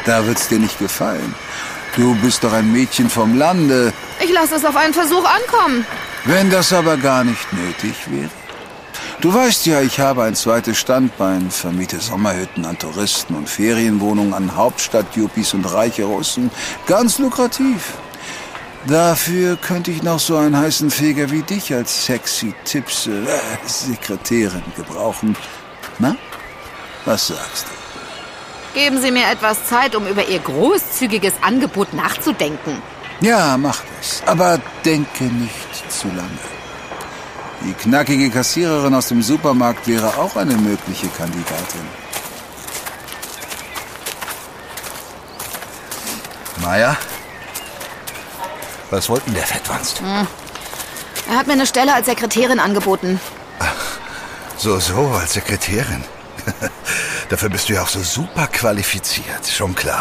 Da wird's dir nicht gefallen. Du bist doch ein Mädchen vom Lande. Ich lasse es auf einen Versuch ankommen. Wenn das aber gar nicht nötig wäre. Du weißt ja, ich habe ein zweites Standbein, vermiete Sommerhütten an Touristen und Ferienwohnungen an Hauptstadt-Yuppies und reiche Russen. Ganz lukrativ. Dafür könnte ich noch so einen heißen Feger wie dich als sexy Sekretärin gebrauchen. Na, was sagst du? Geben Sie mir etwas Zeit, um über Ihr großzügiges Angebot nachzudenken. Ja, mach das. Aber denke nicht zu lange. Die knackige Kassiererin aus dem Supermarkt wäre auch eine mögliche Kandidatin. Maya? Was wollte denn der Fettwanst? Er hat mir eine Stelle als Sekretärin angeboten. So, als Sekretärin. Dafür bist du ja auch so super qualifiziert, schon klar.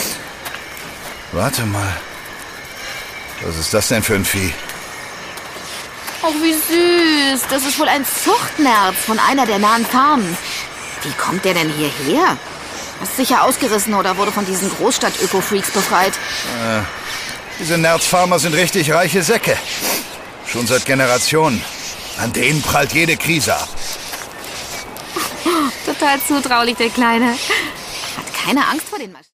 Warte mal. Was ist das denn für ein Vieh? Oh, wie süß. Das ist wohl ein Zuchtnerz von einer der nahen Farmen. Wie kommt der denn hierher? Ist sicher ausgerissen oder wurde von diesen Großstadt-Öko-Freaks befreit. Diese Nerzfarmer sind richtig reiche Säcke. Schon seit Generationen. An denen prallt jede Krise ab. Total zutraulich, der Kleine. Hat keine Angst vor den Maschinen.